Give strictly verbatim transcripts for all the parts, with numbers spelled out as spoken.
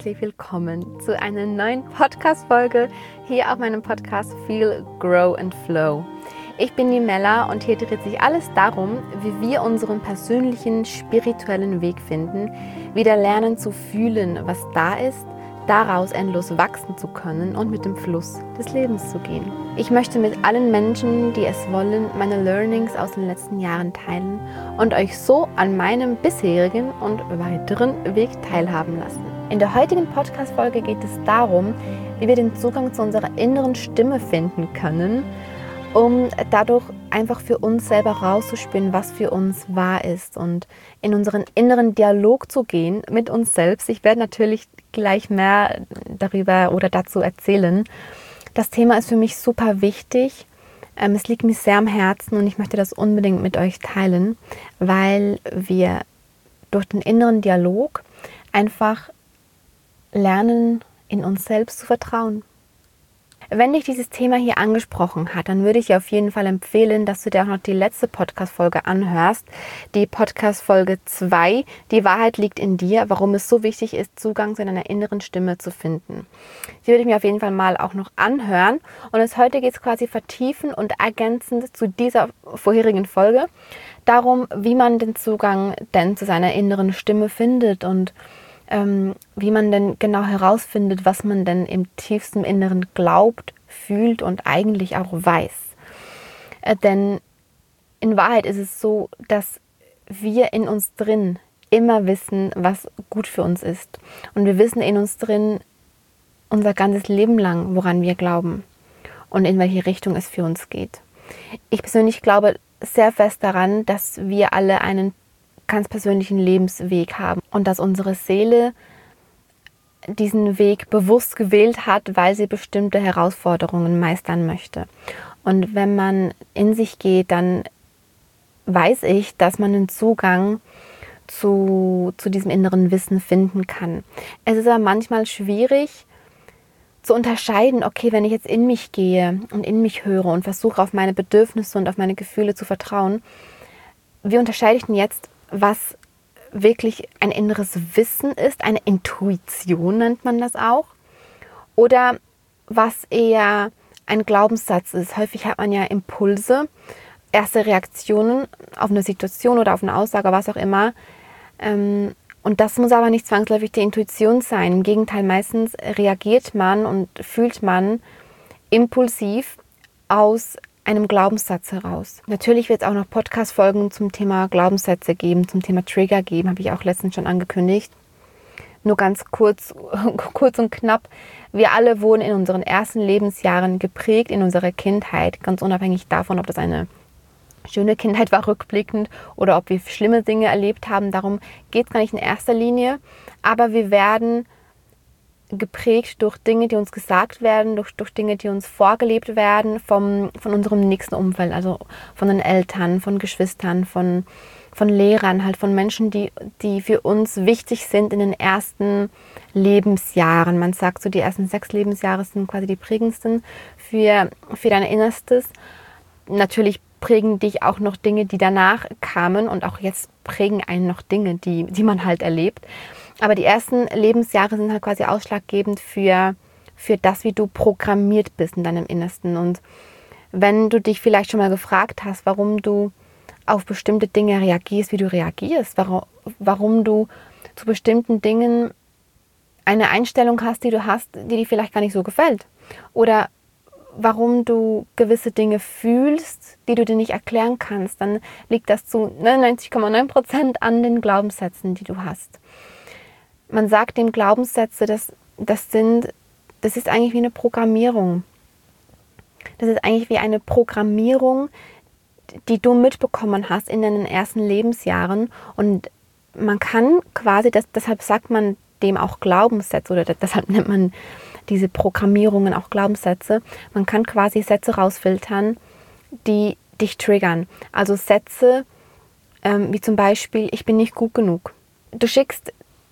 herzlich willkommen zu einer neuen Podcast-Folge hier auf meinem Podcast Feel, Grow and Flow. Ich bin die Mella und hier dreht sich alles darum, wie wir unseren persönlichen spirituellen Weg finden, wieder lernen zu fühlen, was da ist, daraus endlos wachsen zu können und mit dem Fluss des Lebens zu gehen. Ich möchte mit allen Menschen, die es wollen, meine Learnings aus den letzten Jahren teilen und euch so an meinem bisherigen und weiteren Weg teilhaben lassen. In der heutigen Podcast-Folge geht es darum, wie wir den Zugang zu unserer inneren Stimme finden können, um dadurch einfach für uns selber rauszuspüren, was für uns wahr ist und in unseren inneren Dialog zu gehen mit uns selbst. Ich werde natürlich gleich mehr darüber oder dazu erzählen. Das Thema ist für mich super wichtig. Es liegt mir sehr am Herzen und ich möchte das unbedingt mit euch teilen, weil wir durch den inneren Dialog einfach lernen, in uns selbst zu vertrauen. Wenn dich dieses Thema hier angesprochen hat, dann würde ich dir auf jeden Fall empfehlen, dass du dir auch noch die letzte Podcast-Folge anhörst. Die Podcast-Folge zwei, die Wahrheit liegt in dir, warum es so wichtig ist, Zugang zu deiner inneren Stimme zu finden. Die würde ich mir auf jeden Fall mal auch noch anhören. Und es heute geht es quasi vertiefend und ergänzend zu dieser vorherigen Folge darum, wie man den Zugang denn zu seiner inneren Stimme findet und Ähm, wie man denn genau herausfindet, was man denn im tiefsten Inneren glaubt, fühlt und eigentlich auch weiß. Äh, denn in Wahrheit ist es so, dass wir in uns drin immer wissen, was gut für uns ist. Und wir wissen in uns drin unser ganzes Leben lang, woran wir glauben und in welche Richtung es für uns geht. Ich persönlich glaube sehr fest daran, dass wir alle einen ganz persönlichen Lebensweg haben und dass unsere Seele diesen Weg bewusst gewählt hat, weil sie bestimmte Herausforderungen meistern möchte. Und wenn man in sich geht, dann weiß ich, dass man einen Zugang zu, zu diesem inneren Wissen finden kann. Es ist aber manchmal schwierig zu unterscheiden, okay, wenn ich jetzt in mich gehe und in mich höre und versuche, auf meine Bedürfnisse und auf meine Gefühle zu vertrauen, wie unterscheide ich denn jetzt, was wirklich ein inneres Wissen ist, eine Intuition nennt man das auch, oder was eher ein Glaubenssatz ist. Häufig hat man ja Impulse, erste Reaktionen auf eine Situation oder auf eine Aussage, was auch immer. Und das muss aber nicht zwangsläufig die Intuition sein. Im Gegenteil, meistens reagiert man und fühlt man impulsiv aus einem Glaubenssatz heraus. Natürlich wird es auch noch Podcast-Folgen zum Thema Glaubenssätze geben, zum Thema Trigger geben, habe ich auch letztens schon angekündigt. Nur ganz kurz, kurz und knapp, wir alle wurden in unseren ersten Lebensjahren geprägt, in unserer Kindheit, ganz unabhängig davon, ob das eine schöne Kindheit war, rückblickend, oder ob wir schlimme Dinge erlebt haben. Darum geht es gar nicht in erster Linie, aber wir werden geprägt durch Dinge, die uns gesagt werden, durch, durch Dinge, die uns vorgelebt werden vom, von unserem nächsten Umfeld, also von den Eltern, von Geschwistern, von, von Lehrern, halt von Menschen, die, die für uns wichtig sind in den ersten Lebensjahren. Man sagt so, die ersten sechs Lebensjahre sind quasi die prägendsten für, für dein Innerstes. Natürlich prägen dich auch noch Dinge, die danach kamen, und auch jetzt prägen einen noch Dinge, die, die man halt erlebt. Aber die ersten Lebensjahre sind halt quasi ausschlaggebend für, für das, wie du programmiert bist in deinem Innersten. Und wenn du dich vielleicht schon mal gefragt hast, warum du auf bestimmte Dinge reagierst, wie du reagierst, warum, warum du zu bestimmten Dingen eine Einstellung hast, die du hast, die dir vielleicht gar nicht so gefällt, oder warum du gewisse Dinge fühlst, die du dir nicht erklären kannst, dann liegt das zu neunundneunzig Komma neun Prozent an den Glaubenssätzen, die du hast. Man sagt dem Glaubenssätze, dass das sind, das ist eigentlich wie eine Programmierung. Das ist eigentlich wie eine Programmierung, die du mitbekommen hast in deinen ersten Lebensjahren. Und man kann quasi, das, deshalb sagt man dem auch Glaubenssätze, oder deshalb nennt man diese Programmierungen auch Glaubenssätze. Man kann quasi Sätze rausfiltern, die dich triggern. Also Sätze ähm, wie zum Beispiel, ich bin nicht gut genug. Du schickst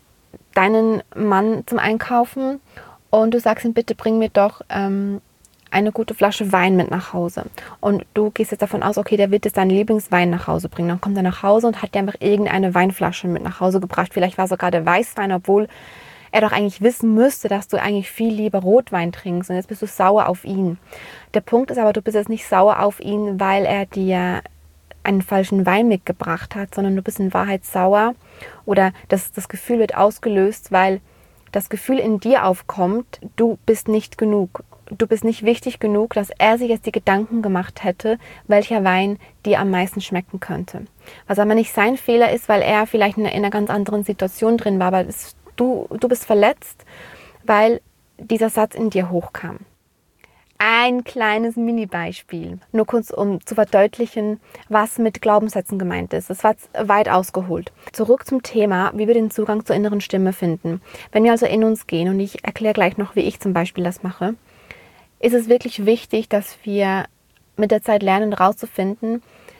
deinen Mann zum Einkaufen und du sagst ihm, bitte bring mir doch ähm, eine gute Flasche Wein mit nach Hause. Und du gehst jetzt davon aus, okay, der wird jetzt deinen Lieblingswein nach Hause bringen. Dann kommt er nach Hause und hat dir einfach irgendeine Weinflasche mit nach Hause gebracht. Vielleicht war sogar der Weißwein, obwohl er doch eigentlich wissen müsste, dass du eigentlich viel lieber Rotwein trinkst und jetzt bist du sauer auf ihn. Der Punkt ist aber, du bist jetzt nicht sauer auf ihn, weil er dir einen falschen Wein mitgebracht hat, sondern du bist in Wahrheit sauer oder das, das Gefühl wird ausgelöst, weil das Gefühl in dir aufkommt, du bist nicht genug. Du bist nicht wichtig genug, dass er sich jetzt die Gedanken gemacht hätte, welcher Wein dir am meisten schmecken könnte. Was aber nicht sein Fehler ist, weil er vielleicht in einer ganz anderen Situation drin war, aber es, du, du bist verletzt, weil dieser Satz in dir hochkam. Ein kleines Mini-Beispiel, nur kurz um zu verdeutlichen, was mit Glaubenssätzen gemeint ist. Das war weit ausgeholt. Zurück zum Thema, wie wir den Zugang zur inneren Stimme finden. Wenn wir also in uns gehen, und ich erkläre gleich noch, wie ich zum Beispiel das mache, ist es wirklich wichtig, dass wir mit der Zeit lernen, herauszufinden,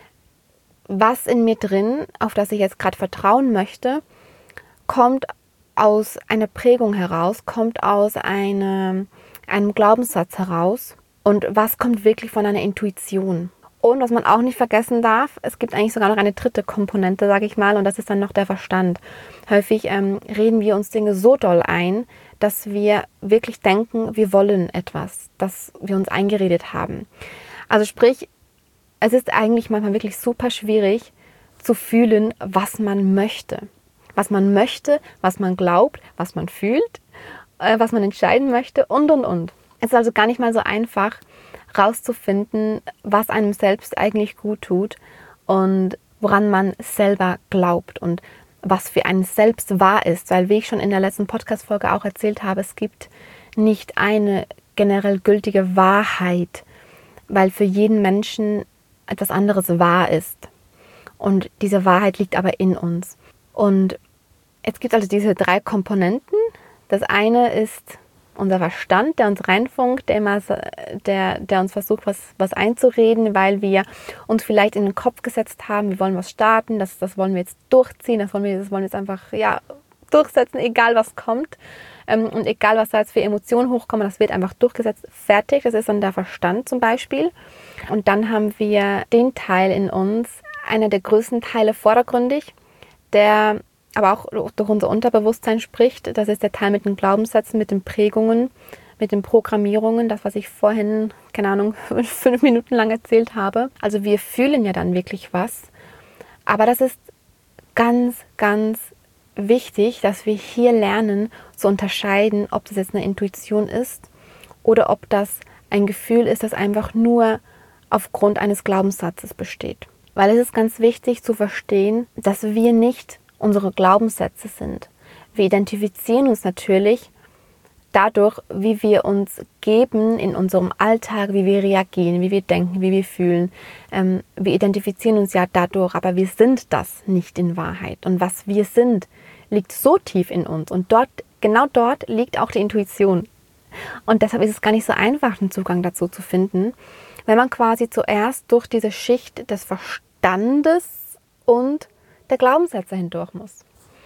was in mir drin, auf das ich jetzt gerade vertrauen möchte, kommt aus einer Prägung heraus, kommt aus einer einem Glaubenssatz heraus und was kommt wirklich von einer Intuition. Und was man auch nicht vergessen darf, es gibt eigentlich sogar noch eine dritte Komponente, sage ich mal, und das ist dann noch der Verstand. Häufig ähm, reden wir uns Dinge so doll ein, dass wir wirklich denken, wir wollen etwas, dass wir uns eingeredet haben. Also sprich, es ist eigentlich manchmal wirklich super schwierig zu fühlen, was man möchte. Was man möchte, was man glaubt, was man fühlt, was man entscheiden möchte und, und, und. Es ist also gar nicht mal so einfach, rauszufinden, was einem selbst eigentlich gut tut und woran man selber glaubt und was für einen selbst wahr ist. Weil, wie ich schon in der letzten Podcast-Folge auch erzählt habe, es gibt nicht eine generell gültige Wahrheit, weil für jeden Menschen etwas anderes wahr ist. Und diese Wahrheit liegt aber in uns. Und es gibt also diese drei Komponenten. Das eine ist unser Verstand, der uns reinfunkt, der, immer, der, der uns versucht, was, was einzureden, weil wir uns vielleicht in den Kopf gesetzt haben, wir wollen was starten, das, das wollen wir jetzt durchziehen, das wollen wir, das wollen wir jetzt einfach ja, durchsetzen, egal was kommt. Und egal, was da jetzt für Emotionen hochkommen, das wird einfach durchgesetzt, fertig. Das ist dann der Verstand zum Beispiel. Und dann haben wir den Teil in uns, einer der größten Teile vordergründig, der aber auch durch unser Unterbewusstsein spricht. Das ist der Teil mit den Glaubenssätzen, mit den Prägungen, mit den Programmierungen, das, was ich vorhin, keine Ahnung, fünf Minuten lang erzählt habe. Also wir fühlen ja dann wirklich was. Aber das ist ganz, ganz wichtig, dass wir hier lernen zu unterscheiden, ob das jetzt eine Intuition ist oder ob das ein Gefühl ist, das einfach nur aufgrund eines Glaubenssatzes besteht. Weil es ist ganz wichtig zu verstehen, dass wir nicht unsere Glaubenssätze sind. Wir identifizieren uns natürlich dadurch, wie wir uns geben in unserem Alltag, wie wir reagieren, wie wir denken, wie wir fühlen. Ähm, wir identifizieren uns ja dadurch, aber wir sind das nicht in Wahrheit. Und was wir sind, liegt so tief in uns. Und dort, genau dort liegt auch die Intuition. Und deshalb ist es gar nicht so einfach, einen Zugang dazu zu finden, wenn man quasi zuerst durch diese Schicht des Verstandes und der Glaubenssätze hindurch muss.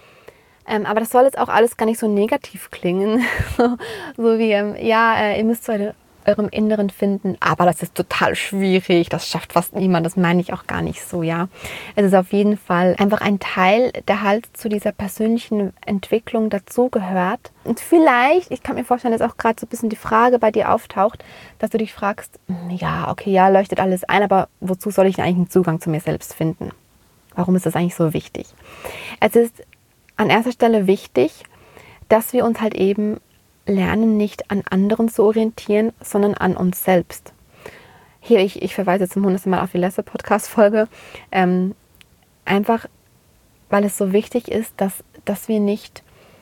Ähm, aber das soll jetzt auch alles gar nicht so negativ klingen. so, so wie, ähm, ja, äh, ihr müsst zu eurem Inneren finden, aber das ist total schwierig, das schafft fast niemand, das meine ich auch gar nicht so, ja. Es ist auf jeden Fall einfach ein Teil, der halt zu dieser persönlichen Entwicklung dazugehört. Und vielleicht, ich kann mir vorstellen, dass auch gerade so ein bisschen die Frage bei dir auftaucht, dass du dich fragst, ja, okay, ja, leuchtet alles ein, aber wozu soll ich denn eigentlich einen Zugang zu mir selbst finden? Warum ist das eigentlich so wichtig? Es ist an erster Stelle wichtig, dass wir uns halt eben lernen, nicht an anderen zu orientieren, sondern an uns selbst. Hier, ich, ich verweise zum hundertsten Mal auf die letzte Podcast-Folge. Ähm, einfach, weil es so wichtig ist, dass, dass wir nicht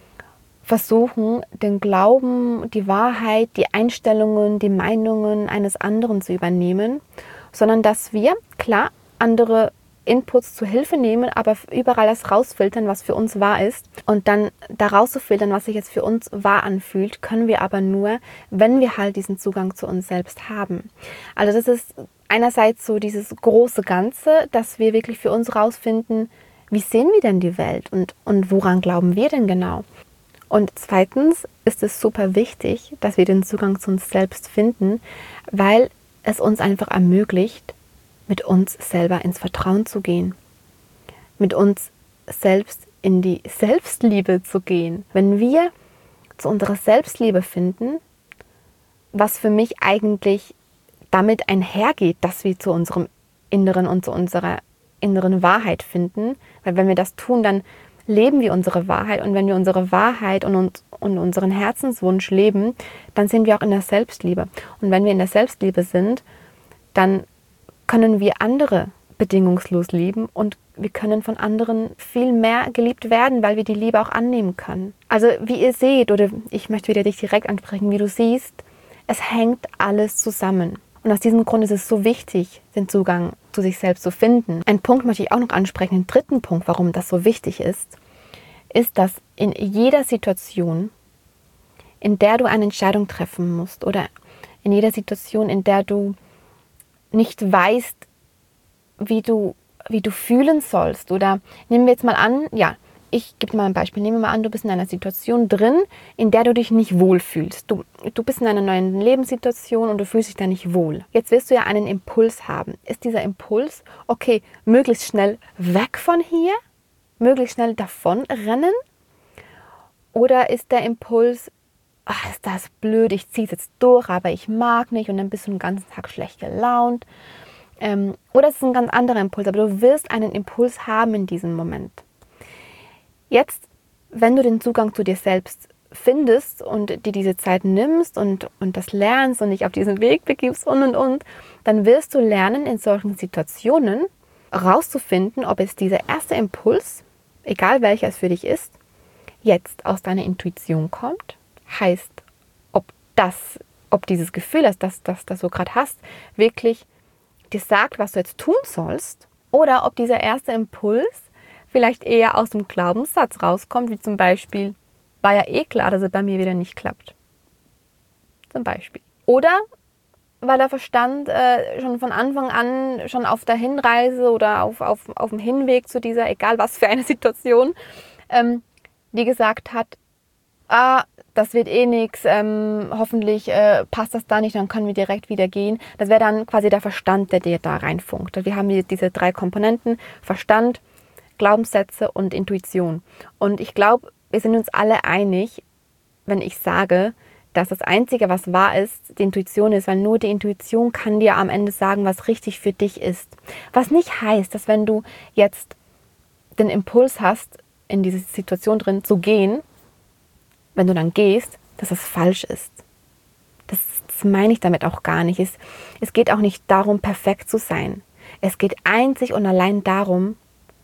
versuchen, den Glauben, die Wahrheit, die Einstellungen, die Meinungen eines anderen zu übernehmen, sondern dass wir, klar, andere Inputs zu Hilfe nehmen, aber überall das rausfiltern, was für uns wahr ist. Und dann da rauszufiltern, was sich jetzt für uns wahr anfühlt, können wir aber nur, wenn wir halt diesen Zugang zu uns selbst haben. Also das ist einerseits so dieses große Ganze, dass wir wirklich für uns rausfinden, wie sehen wir denn die Welt und, und woran glauben wir denn genau? Und zweitens ist es super wichtig, dass wir den Zugang zu uns selbst finden, weil es uns einfach ermöglicht, mit uns selber ins Vertrauen zu gehen, mit uns selbst in die Selbstliebe zu gehen. Wenn wir zu unserer Selbstliebe finden, was für mich eigentlich damit einhergeht, dass wir zu unserem Inneren und zu unserer inneren Wahrheit finden. Weil wenn wir das tun, dann leben wir unsere Wahrheit. Und wenn wir unsere Wahrheit und, uns, und unseren Herzenswunsch leben, dann sind wir auch in der Selbstliebe. Und wenn wir in der Selbstliebe sind, dann können wir andere bedingungslos lieben und wir können von anderen viel mehr geliebt werden, weil wir die Liebe auch annehmen können. Also wie ihr seht, oder ich möchte wieder dich direkt ansprechen, wie du siehst, es hängt alles zusammen. Und aus diesem Grund ist es so wichtig, den Zugang zu sich selbst zu finden. Ein Punkt möchte ich auch noch ansprechen, den dritten Punkt, warum das so wichtig ist, ist, dass in jeder Situation, in der du eine Entscheidung treffen musst oder in jeder Situation, in der du nicht weißt, wie du, wie du fühlen sollst, oder nehmen wir jetzt mal an, ja, ich gebe dir mal ein Beispiel, nehmen wir mal an, du bist in einer Situation drin, in der du dich nicht wohlfühlst. Du, du bist in einer neuen Lebenssituation und du fühlst dich da nicht wohl. Jetzt wirst du ja einen Impuls haben. Ist dieser Impuls, okay, möglichst schnell weg von hier, möglichst schnell davon rennen? Oder ist der Impuls, ach, ist das blöd, ich ziehe es jetzt durch, aber ich mag nicht, und dann bist du den ganzen Tag schlecht gelaunt? Ähm, oder es ist ein ganz anderer Impuls, aber du wirst einen Impuls haben in diesem Moment. Jetzt, wenn du den Zugang zu dir selbst findest und dir diese Zeit nimmst und, und das lernst und dich auf diesen Weg begibst und und und, dann wirst du lernen, in solchen Situationen rauszufinden, ob es dieser erste Impuls, egal welcher es für dich ist, jetzt aus deiner Intuition kommt. Heißt, ob das, ob dieses Gefühl, das das, das, das du gerade hast, wirklich dir sagt, was du jetzt tun sollst, oder ob dieser erste Impuls vielleicht eher aus dem Glaubenssatz rauskommt, wie zum Beispiel, war ja eh klar, dass es bei mir wieder nicht klappt. Zum Beispiel. Oder weil der Verstand äh, schon von Anfang an, schon auf der Hinreise oder auf, auf, auf dem Hinweg zu dieser, egal was für eine Situation, ähm, die gesagt hat, ah, das wird eh nichts, ähm, hoffentlich äh, passt das da nicht, dann können wir direkt wieder gehen. Das wäre dann quasi der Verstand, der dir da reinfunkt. Wir haben hier diese drei Komponenten, Verstand, Glaubenssätze und Intuition. Und ich glaube, wir sind uns alle einig, wenn ich sage, dass das Einzige, was wahr ist, die Intuition ist, weil nur die Intuition kann dir am Ende sagen, was richtig für dich ist. Was nicht heißt, dass wenn du jetzt den Impuls hast, in diese Situation drin zu gehen, wenn du dann gehst, dass das falsch ist. Das, das meine ich damit auch gar nicht. Es, es geht auch nicht darum, perfekt zu sein. Es geht einzig und allein darum,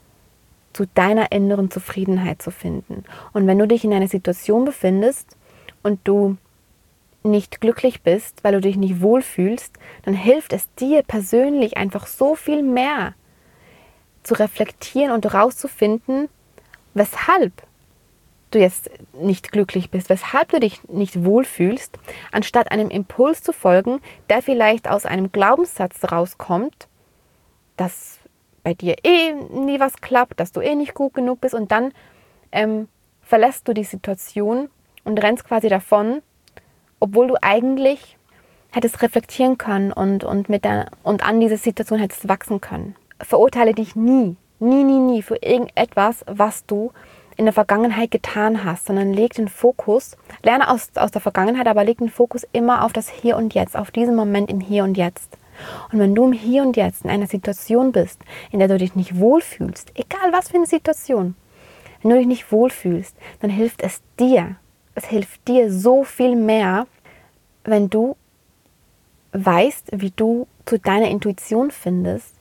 zu deiner inneren Zufriedenheit zu finden. Und wenn du dich in einer Situation befindest und du nicht glücklich bist, weil du dich nicht wohlfühlst, dann hilft es dir persönlich einfach so viel mehr zu reflektieren und herauszufinden, weshalb du jetzt nicht glücklich bist, weshalb du dich nicht wohlfühlst, anstatt einem Impuls zu folgen, der vielleicht aus einem Glaubenssatz rauskommt, dass bei dir eh nie was klappt, dass du eh nicht gut genug bist, und dann ähm, verlässt du die Situation und rennst quasi davon, obwohl du eigentlich hättest reflektieren können und, und, mit der, und an dieser Situation hättest wachsen können. Verurteile dich nie, nie, nie, nie für irgendetwas, was du in der Vergangenheit getan hast, sondern leg den Fokus, lerne aus, aus der Vergangenheit, aber leg den Fokus immer auf das Hier und Jetzt, auf diesen Moment im Hier und Jetzt. Und wenn du im Hier und Jetzt in einer Situation bist, in der du dich nicht wohlfühlst, egal was für eine Situation, wenn du dich nicht wohlfühlst, dann hilft es dir, es hilft dir so viel mehr, wenn du weißt, wie du zu deiner Intuition findest.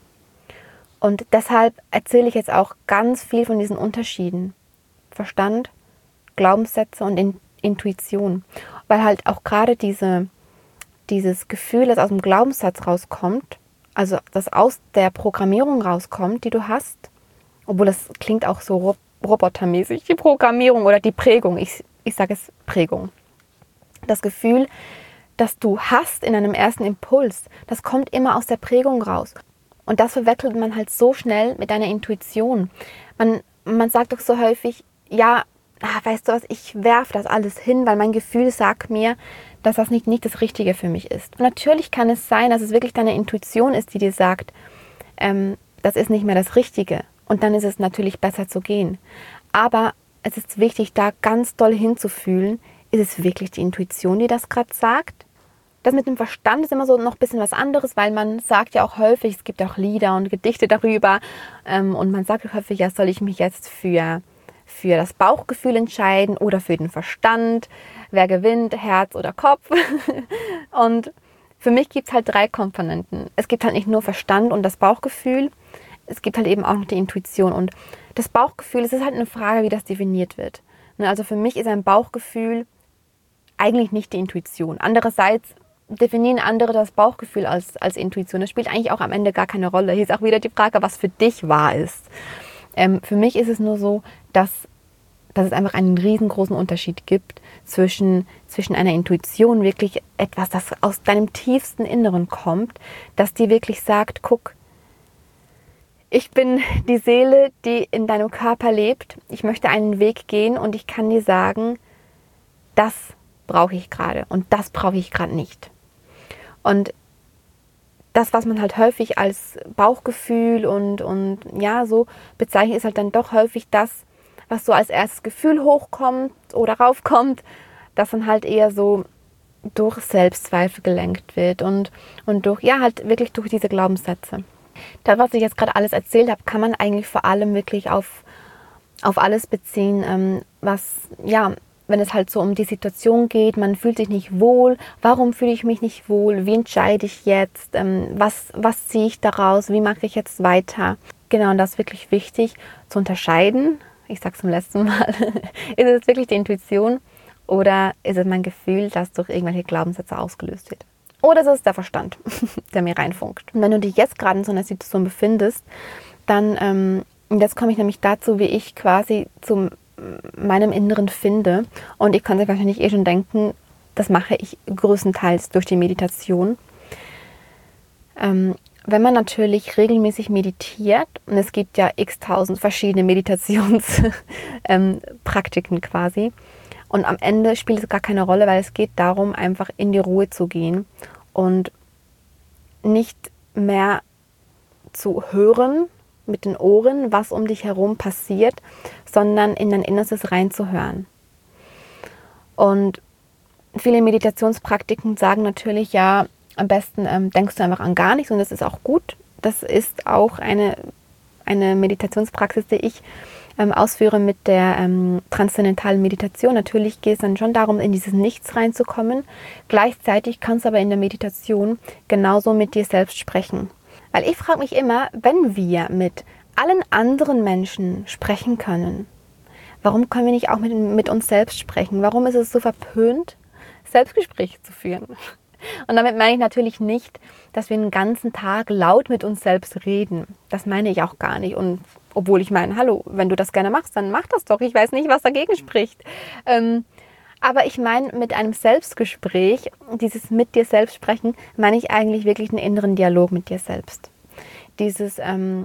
Und deshalb erzähle ich jetzt auch ganz viel von diesen Unterschieden. Verstand, Glaubenssätze und Intuition. Weil halt auch gerade diese dieses Gefühl, das aus dem Glaubenssatz rauskommt, also das aus der Programmierung rauskommt, die du hast, obwohl das klingt auch so robotermäßig, die Programmierung oder die Prägung, ich, ich sage es Prägung. Das Gefühl, das du hast in einem ersten Impuls, das kommt immer aus der Prägung raus. Und das verwechselt man halt so schnell mit deiner Intuition. Man, man sagt doch so häufig, ja, weißt du was, ich werfe das alles hin, weil mein Gefühl sagt mir, dass das nicht, nicht das Richtige für mich ist. Und natürlich kann es sein, dass es wirklich deine Intuition ist, die dir sagt, ähm, das ist nicht mehr das Richtige. Und dann ist es natürlich besser zu gehen. Aber es ist wichtig, da ganz doll hinzufühlen, ist es wirklich die Intuition, die das gerade sagt? Das mit dem Verstand ist immer so noch ein bisschen was anderes, weil man sagt ja auch häufig, es gibt auch Lieder und Gedichte darüber ähm, und man sagt häufig, ja, soll ich mich jetzt für, für das Bauchgefühl entscheiden oder für den Verstand? Wer gewinnt, Herz oder Kopf? Und für mich gibt es halt drei Komponenten. Es gibt halt nicht nur Verstand und das Bauchgefühl, es gibt halt eben auch noch die Intuition. Und das Bauchgefühl, es ist halt eine Frage, wie das definiert wird. Also für mich ist ein Bauchgefühl eigentlich nicht die Intuition. Andererseits definieren andere das Bauchgefühl als, als Intuition. Das spielt eigentlich auch am Ende gar keine Rolle. Hier ist auch wieder die Frage, was für dich wahr ist. Ähm, für mich ist es nur so, dass, dass es einfach einen riesengroßen Unterschied gibt zwischen, zwischen einer Intuition, wirklich etwas, das aus deinem tiefsten Inneren kommt, das dir wirklich sagt, guck, ich bin die Seele, die in deinem Körper lebt. Ich möchte einen Weg gehen und ich kann dir sagen, das brauche ich gerade und das brauche ich gerade nicht. Und das, was man halt häufig als Bauchgefühl und, und ja, so bezeichnet, ist halt dann doch häufig das, was so als erstes Gefühl hochkommt oder raufkommt, das dann halt eher so durch Selbstzweifel gelenkt wird und, und durch, ja, halt wirklich durch diese Glaubenssätze. Das, was ich jetzt gerade alles erzählt habe, kann man eigentlich vor allem wirklich auf, auf alles beziehen, ähm, was, ja, wenn es halt so um die Situation geht, man fühlt sich nicht wohl, warum fühle ich mich nicht wohl, wie entscheide ich jetzt, ähm, was, was ziehe ich daraus, wie mache ich jetzt weiter. Genau, und das ist wirklich wichtig zu unterscheiden. Ich sage es zum letzten Mal, ist es wirklich die Intuition oder ist es mein Gefühl, das durch irgendwelche Glaubenssätze ausgelöst wird. Oder ist es der Verstand, der mir reinfunkt. Und wenn du dich jetzt gerade in so einer Situation befindest, dann, ähm, jetzt komme ich nämlich dazu, wie ich quasi zum meinem Inneren finde. Und ich kann sich wahrscheinlich eh schon denken, das mache ich größtenteils durch die Meditation. Ähm, wenn man natürlich regelmäßig meditiert, und es gibt ja x-tausend verschiedene Meditationspraktiken ähm, quasi, und am Ende spielt es gar keine Rolle, weil es geht darum, einfach in die Ruhe zu gehen und nicht mehr zu hören mit den Ohren, was um dich herum passiert, sondern in dein Innerstes reinzuhören. Und viele Meditationspraktiken sagen natürlich, ja, am besten ähm, denkst du einfach an gar nichts und das ist auch gut. Das ist auch eine, eine Meditationspraxis, die ich ähm, ausführe mit der ähm, transzendentalen Meditation. Natürlich geht es dann schon darum, in dieses Nichts reinzukommen. Gleichzeitig kannst du aber in der Meditation genauso mit dir selbst sprechen. Weil ich frage mich immer, wenn wir mit allen anderen Menschen sprechen können, warum können wir nicht auch mit, mit uns selbst sprechen? Warum ist es so verpönt, Selbstgespräche zu führen? Und damit meine ich natürlich nicht, dass wir den ganzen Tag laut mit uns selbst reden. Das meine ich auch gar nicht. Und obwohl ich meine, hallo, wenn du das gerne machst, dann mach das doch. Ich weiß nicht, was dagegen spricht. Ähm, aber ich meine, mit einem Selbstgespräch, dieses mit dir selbst sprechen, meine ich eigentlich wirklich einen inneren Dialog mit dir selbst. Dieses, ähm,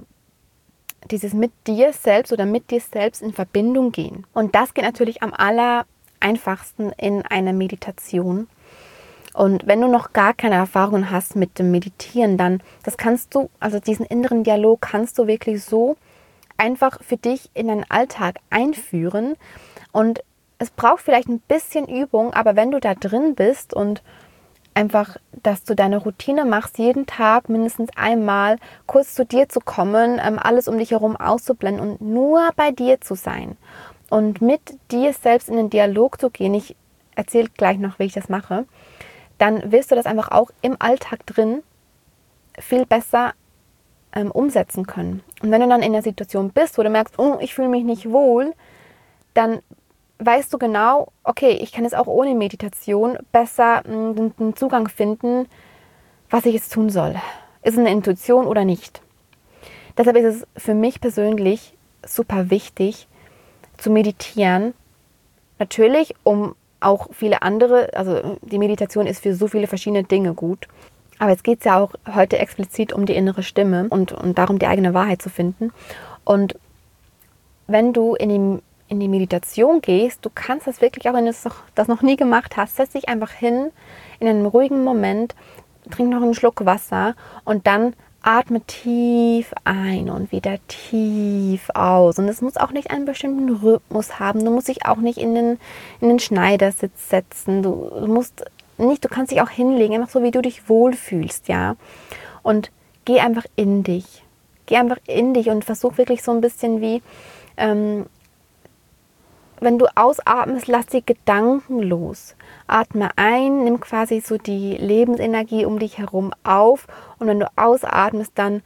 dieses mit dir selbst oder mit dir selbst in Verbindung gehen. Und das geht natürlich am aller einfachsten in einer Meditation. Und wenn du noch gar keine Erfahrung hast mit dem Meditieren, dann das kannst du, also diesen inneren Dialog kannst du wirklich so einfach für dich in deinen Alltag einführen. Und es braucht vielleicht ein bisschen Übung, aber wenn du da drin bist und einfach, dass du deine Routine machst, jeden Tag mindestens einmal kurz zu dir zu kommen, alles um dich herum auszublenden und nur bei dir zu sein und mit dir selbst in den Dialog zu gehen. Ich erzähle gleich noch, wie ich das mache. Dann wirst du das einfach auch im Alltag drin viel besser ähm, umsetzen können. Und wenn du dann in der Situation bist, wo du merkst, oh, ich fühle mich nicht wohl, dann weißt du genau, okay, ich kann jetzt auch ohne Meditation besser mh, den Zugang finden, was ich jetzt tun soll. Ist es eine Intuition oder nicht? Deshalb ist es für mich persönlich super wichtig zu meditieren. Natürlich, um auch viele andere, also die Meditation ist für so viele verschiedene Dinge gut. Aber jetzt geht es ja auch heute explizit um die innere Stimme und, und darum, die eigene Wahrheit zu finden. Und wenn du in die, in die Meditation gehst, du kannst das wirklich, auch wenn du das noch, das noch nie gemacht hast, setz dich einfach hin in einem ruhigen Moment, trink noch einen Schluck Wasser und dann atme tief ein und wieder tief aus. Und es muss auch nicht einen bestimmten Rhythmus haben. Du musst dich auch nicht in den, in den Schneidersitz setzen. Du, du musst nicht, du kannst dich auch hinlegen, einfach so, wie du dich wohlfühlst, ja. Und geh einfach in dich. Geh einfach in dich und versuch wirklich so ein bisschen wie, ähm, wenn du ausatmest, lass die Gedanken los. Atme ein, nimm quasi so die Lebensenergie um dich herum auf und wenn du ausatmest, dann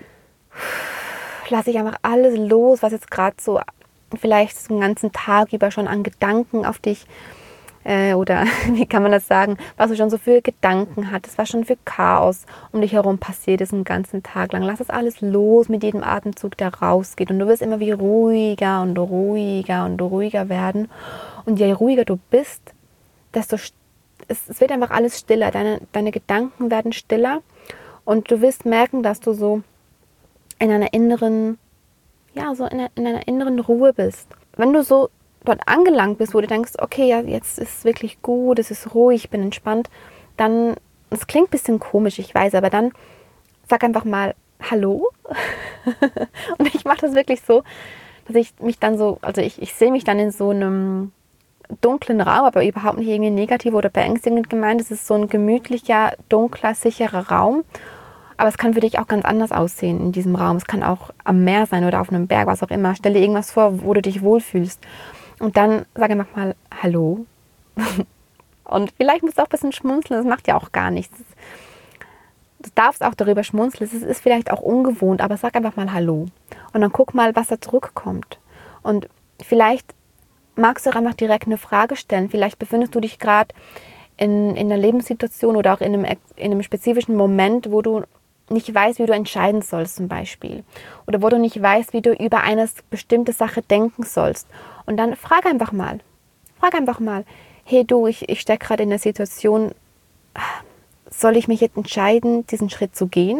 lass dich einfach alles los, was jetzt gerade so vielleicht den ganzen Tag über schon an Gedanken auf dich äh, oder wie kann man das sagen, was du schon so für Gedanken hattest, was schon für Chaos um dich herum passiert ist den ganzen Tag lang. Lass das alles los mit jedem Atemzug, der rausgeht und du wirst immer wie ruhiger und ruhiger und ruhiger werden und je ruhiger du bist, desto es, es wird einfach alles stiller, deine, deine Gedanken werden stiller und du wirst merken, dass du so in einer inneren, ja, so in einer, in einer inneren Ruhe bist. Wenn du so dort angelangt bist, wo du denkst, okay, ja, jetzt ist es wirklich gut, es ist ruhig, ich bin entspannt, dann, es klingt ein bisschen komisch, ich weiß, aber dann sag einfach mal Hallo. Und ich mache das wirklich so, dass ich mich dann so, also ich, ich sehe mich dann in so einem dunklen Raum, aber überhaupt nicht irgendwie negativ oder beängstigend gemeint. Es ist so ein gemütlicher, dunkler, sicherer Raum. Aber es kann für dich auch ganz anders aussehen in diesem Raum. Es kann auch am Meer sein oder auf einem Berg, was auch immer. Stell dir irgendwas vor, wo du dich wohlfühlst. Und dann sag einfach mal Hallo. Und vielleicht musst du auch ein bisschen schmunzeln. Das macht ja auch gar nichts. Du darfst auch darüber schmunzeln. Es ist vielleicht auch ungewohnt, aber sag einfach mal Hallo. Und dann guck mal, was da zurückkommt. Und vielleicht magst du auch einfach direkt eine Frage stellen. Vielleicht befindest du dich gerade in, in einer Lebenssituation oder auch in einem, in einem spezifischen Moment, wo du nicht weißt, wie du entscheiden sollst zum Beispiel. Oder wo du nicht weißt, wie du über eine bestimmte Sache denken sollst. Und dann frag einfach mal. Frag einfach mal, hey du, ich, ich stecke gerade in der Situation, soll ich mich jetzt entscheiden, diesen Schritt zu gehen?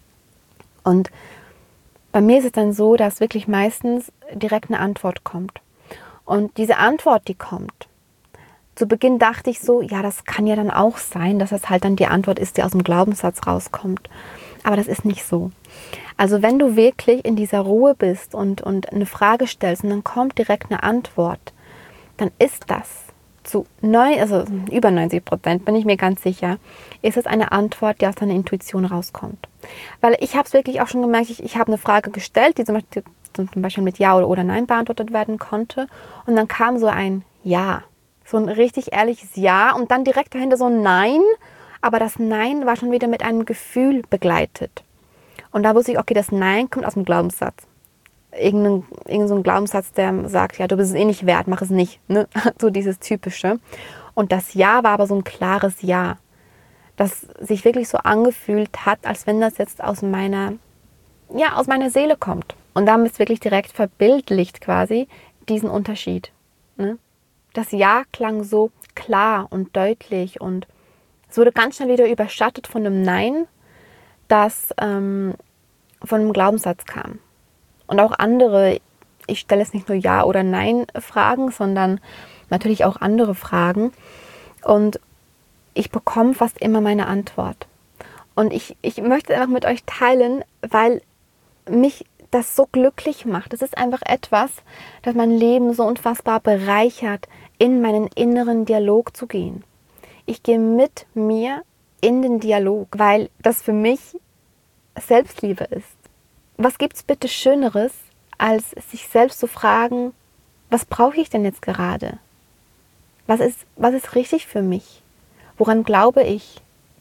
Und bei mir ist es dann so, dass wirklich meistens direkt eine Antwort kommt. Und diese Antwort, die kommt, zu Beginn dachte ich so, ja, das kann ja dann auch sein, dass das halt dann die Antwort ist, die aus dem Glaubenssatz rauskommt. Aber das ist nicht so. Also wenn du wirklich in dieser Ruhe bist und, und eine Frage stellst und dann kommt direkt eine Antwort, dann ist das zu neun, also über neunzig Prozent, bin ich mir ganz sicher, ist es eine Antwort, die aus deiner Intuition rauskommt. Weil ich habe es wirklich auch schon gemerkt, ich, ich habe eine Frage gestellt, die zum Beispiel, zum Beispiel mit Ja oder, oder Nein beantwortet werden konnte und dann kam so ein Ja. So ein richtig ehrliches Ja und dann direkt dahinter so ein Nein, aber das Nein war schon wieder mit einem Gefühl begleitet. Und da wusste ich, okay, das Nein kommt aus dem Glaubenssatz. Irgendein, irgendein so ein Glaubenssatz, der sagt, ja, du bist es eh nicht wert, mach es nicht. Ne? So dieses Typische. Und das Ja war aber so ein klares Ja, das sich wirklich so angefühlt hat, als wenn das jetzt aus meiner, ja, aus meiner Seele kommt. Und da haben wir es wirklich direkt verbildlicht quasi, diesen Unterschied. Ne? Das Ja klang so klar und deutlich und es wurde ganz schnell wieder überschattet von einem Nein, das ähm, von einem Glaubenssatz kam. Und auch andere, ich stelle jetzt nicht nur Ja- oder Nein-Fragen, sondern natürlich auch andere Fragen. Und ich bekomme fast immer meine Antwort. Und ich, ich möchte es einfach mit euch teilen, weil mich das so glücklich macht. Es ist einfach etwas, das mein Leben so unfassbar bereichert, in meinen inneren Dialog zu gehen. Ich gehe mit mir in den Dialog, weil das für mich Selbstliebe ist. Was gibt es bitte Schöneres, als sich selbst zu fragen, was brauche ich denn jetzt gerade? Was ist, was ist richtig für mich? Woran glaube ich?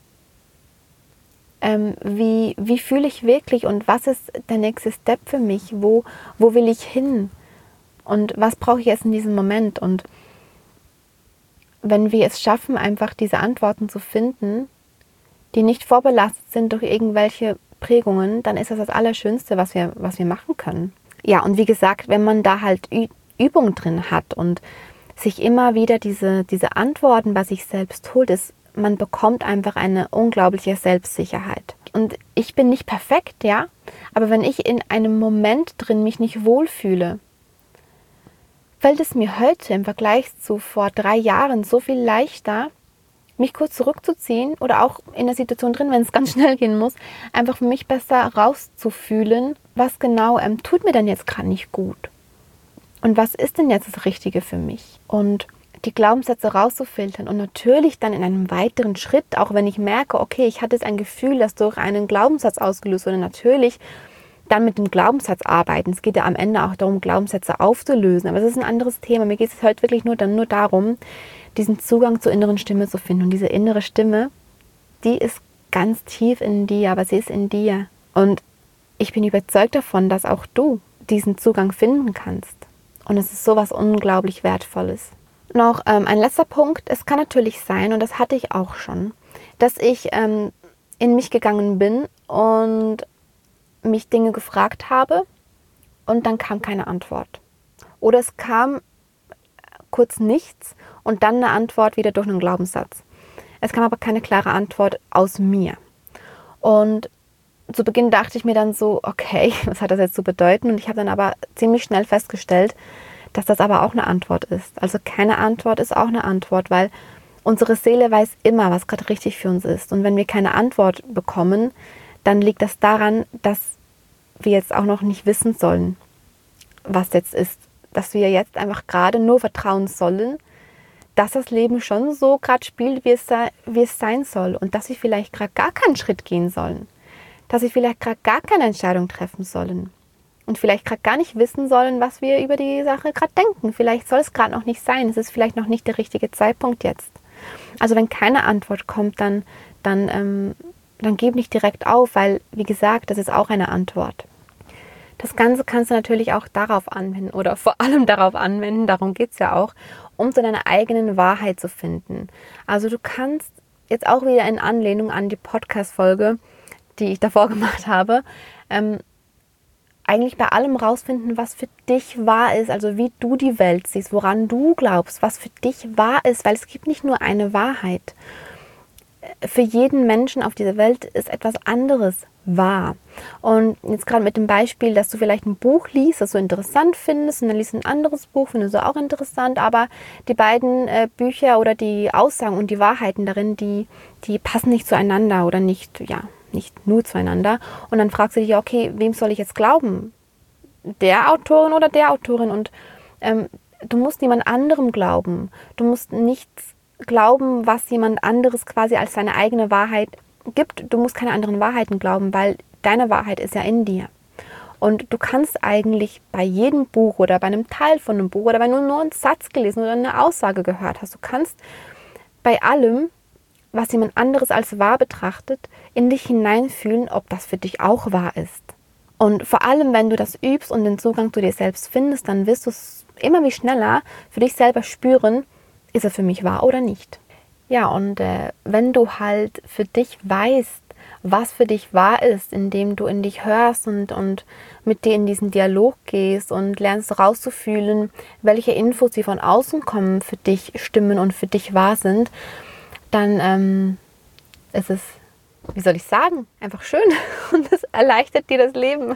Ähm, wie, wie fühle ich wirklich und was ist der nächste Step für mich? Wo, wo will ich hin? Und was brauche ich jetzt in diesem Moment? Und wenn wir es schaffen, einfach diese Antworten zu finden, die nicht vorbelastet sind durch irgendwelche Prägungen, dann ist das das Allerschönste, was wir, was wir machen können. Ja, und wie gesagt, wenn man da halt Übung drin hat und sich immer wieder diese, diese Antworten bei sich selbst holt, ist, man bekommt einfach eine unglaubliche Selbstsicherheit. Und ich bin nicht perfekt, ja, aber wenn ich in einem Moment drin mich nicht wohlfühle, fällt es mir heute im Vergleich zu vor drei Jahren so viel leichter, mich kurz zurückzuziehen oder auch in der Situation drin, wenn es ganz schnell gehen muss, einfach für mich besser rauszufühlen, was genau ähm, tut mir denn jetzt gerade nicht gut und was ist denn jetzt das Richtige für mich und die Glaubenssätze rauszufiltern und natürlich dann in einem weiteren Schritt, auch wenn ich merke, okay, ich hatte jetzt ein Gefühl, das durch einen Glaubenssatz ausgelöst wurde, natürlich dann mit dem Glaubenssatz arbeiten. Es geht ja am Ende auch darum, Glaubenssätze aufzulösen, aber es ist ein anderes Thema. Mir geht es heute wirklich nur, dann nur darum, diesen Zugang zur inneren Stimme zu finden. Und diese innere Stimme, die ist ganz tief in dir, aber sie ist in dir. Und ich bin überzeugt davon, dass auch du diesen Zugang finden kannst. Und es ist sowas unglaublich Wertvolles. Noch ähm, ein letzter Punkt. Es kann natürlich sein, und das hatte ich auch schon, dass ich ähm, in mich gegangen bin und mich Dinge gefragt habe und dann kam keine Antwort. Oder es kam kurz nichts und dann eine Antwort wieder durch einen Glaubenssatz. Es kam aber keine klare Antwort aus mir. Und zu Beginn dachte ich mir dann so, okay, was hat das jetzt zu bedeuten? Und ich habe dann aber ziemlich schnell festgestellt, dass das aber auch eine Antwort ist. Also keine Antwort ist auch eine Antwort, weil unsere Seele weiß immer, was gerade richtig für uns ist. Und wenn wir keine Antwort bekommen, dann liegt das daran, dass wir jetzt auch noch nicht wissen sollen, was jetzt ist. Dass wir jetzt einfach gerade nur vertrauen sollen, dass das Leben schon so gerade spielt, wie es, wie es sein soll. Und dass wir vielleicht gerade gar keinen Schritt gehen sollen. Dass wir vielleicht gerade gar keine Entscheidung treffen sollen. Und vielleicht gerade gar nicht wissen sollen, was wir über die Sache gerade denken. Vielleicht soll es gerade noch nicht sein. Es ist vielleicht noch nicht der richtige Zeitpunkt jetzt. Also wenn keine Antwort kommt, dann, dann, ähm, dann gib nicht direkt auf, weil, wie gesagt, das ist auch eine Antwort. Das Ganze kannst du natürlich auch darauf anwenden oder vor allem darauf anwenden, darum geht es ja auch, um zu deiner eigenen Wahrheit zu finden. Also du kannst jetzt auch wieder in Anlehnung an die Podcast-Folge, die ich davor gemacht habe, ähm, eigentlich bei allem rausfinden, was für dich wahr ist, also wie du die Welt siehst, woran du glaubst, was für dich wahr ist, weil es gibt nicht nur eine Wahrheit. Für jeden Menschen auf dieser Welt ist etwas anderes wahr. Und jetzt gerade mit dem Beispiel, dass du vielleicht ein Buch liest, das du interessant findest, und dann liest du ein anderes Buch, findest du auch interessant, aber die beiden äh, Bücher oder die Aussagen und die Wahrheiten darin, die, die passen nicht zueinander oder nicht, ja, nicht nur zueinander. Und dann fragst du dich, okay, wem soll ich jetzt glauben? Der Autorin oder der Autorin? Und ähm, du musst niemand anderem glauben. Du musst nichts glauben, was jemand anderes quasi als seine eigene Wahrheit gibt. Du musst keine anderen Wahrheiten glauben, weil deine Wahrheit ist ja in dir. Und du kannst eigentlich bei jedem Buch oder bei einem Teil von einem Buch oder wenn du nur einen Satz gelesen oder eine Aussage gehört hast, du kannst bei allem, was jemand anderes als wahr betrachtet, in dich hineinfühlen, ob das für dich auch wahr ist. Und vor allem, wenn du das übst und den Zugang zu dir selbst findest, dann wirst du es immer wie schneller für dich selber spüren, ist er für mich wahr oder nicht. Ja, und äh, wenn du halt für dich weißt, was für dich wahr ist, indem du in dich hörst und, und mit dir in diesen Dialog gehst und lernst rauszufühlen, welche Infos, die von außen kommen, für dich stimmen und für dich wahr sind, dann ähm, ist es, wie soll ich sagen, einfach schön und es erleichtert dir das Leben.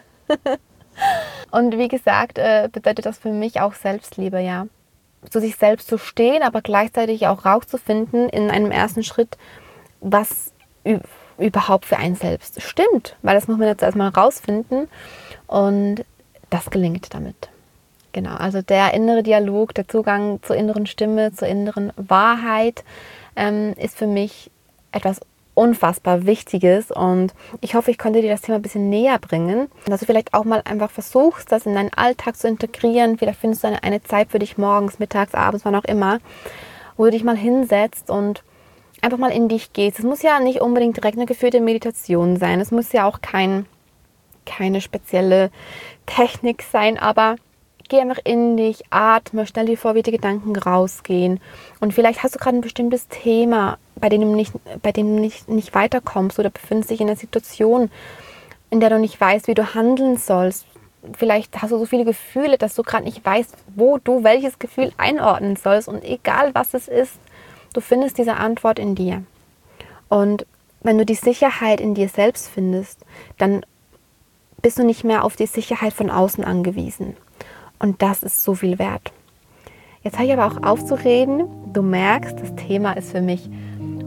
Und wie gesagt, äh, bedeutet das für mich auch Selbstliebe, ja. Zu sich selbst zu stehen, aber gleichzeitig auch rauszufinden in einem ersten Schritt, was ü- überhaupt für einen selbst stimmt. Weil das muss man jetzt erstmal rausfinden und das gelingt damit. Genau, also der innere Dialog, der Zugang zur inneren Stimme, zur inneren Wahrheit ähm, ist für mich etwas unfassbar Wichtiges und ich hoffe, ich konnte dir das Thema ein bisschen näher bringen, dass du vielleicht auch mal einfach versuchst, das in deinen Alltag zu integrieren. Vielleicht findest du eine, eine Zeit für dich morgens, mittags, abends, wann auch immer, wo du dich mal hinsetzt und einfach mal in dich gehst. Es muss ja nicht unbedingt direkt eine geführte Meditation sein. Es muss ja auch kein, keine spezielle Technik sein, aber geh einfach in dich, atme, stell dir vor, wie die Gedanken rausgehen. Und vielleicht hast du gerade ein bestimmtes Thema, bei dem du nicht, bei dem du nicht, nicht weiterkommst oder befindest dich in einer Situation, in der du nicht weißt, wie du handeln sollst. Vielleicht hast du so viele Gefühle, dass du gerade nicht weißt, wo du welches Gefühl einordnen sollst. Und egal, was es ist, du findest diese Antwort in dir. Und wenn du die Sicherheit in dir selbst findest, dann bist du nicht mehr auf die Sicherheit von außen angewiesen. Und das ist so viel wert. Jetzt habe ich aber auch aufzureden. Du merkst, das Thema ist für mich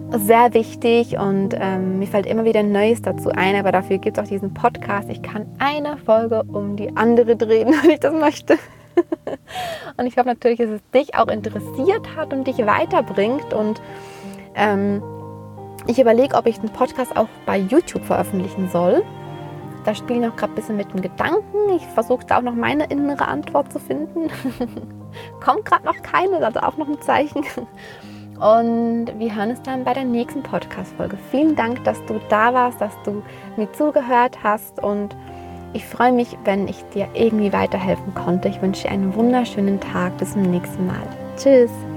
sehr wichtig und ähm, mir fällt immer wieder Neues dazu ein, aber dafür gibt es auch diesen Podcast. Ich kann eine Folge um die andere drehen, wenn ich das möchte. Und ich hoffe natürlich, dass es dich auch interessiert hat und dich weiterbringt. Und ähm, ich überlege, ob ich den Podcast auch bei YouTube veröffentlichen soll. Da spiele ich noch gerade ein bisschen mit dem Gedanken. Ich versuche da auch noch meine innere Antwort zu finden. Kommt gerade noch keine, also auch noch ein Zeichen. Und wir hören uns dann bei der nächsten Podcast-Folge. Vielen Dank, dass du da warst, dass du mir zugehört hast. Und ich freue mich, wenn ich dir irgendwie weiterhelfen konnte. Ich wünsche dir einen wunderschönen Tag. Bis zum nächsten Mal. Tschüss.